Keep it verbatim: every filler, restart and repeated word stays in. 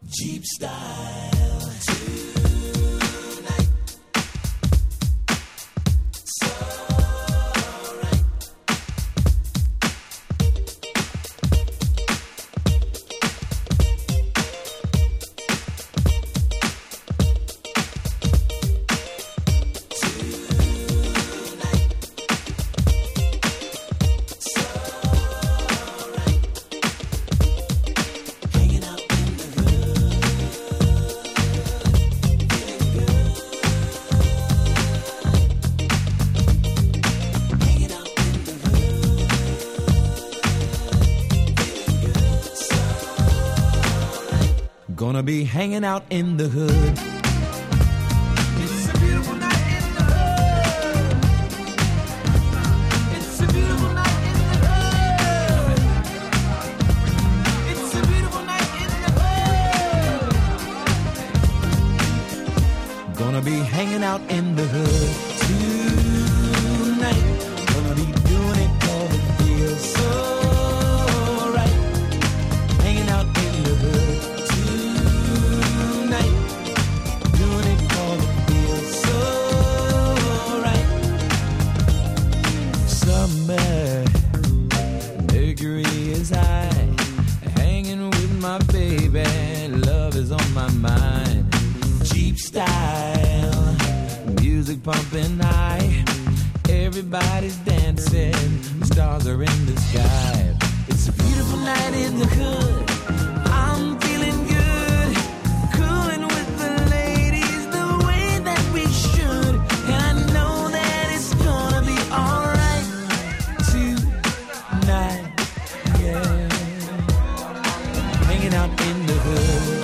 Jeep style. Gonna be hanging out in the hood. It's a beautiful night in the hood. It's a beautiful night in the hood. It's a beautiful night in the hood. Gonna be hanging out in the hood tonight. Gonna be doing it 'cause it feels so right. Hanging out in the hood. Mercury is high, hanging with my baby, love is on my mind. Jeep style, music pumping high, everybody's dancing, the stars are in the sky. It's a beautiful night in the hood, I'm feeling good, cooling with the ladies the way that we should, and I know that it's gonna be alright tonight. Hanging out in the hood.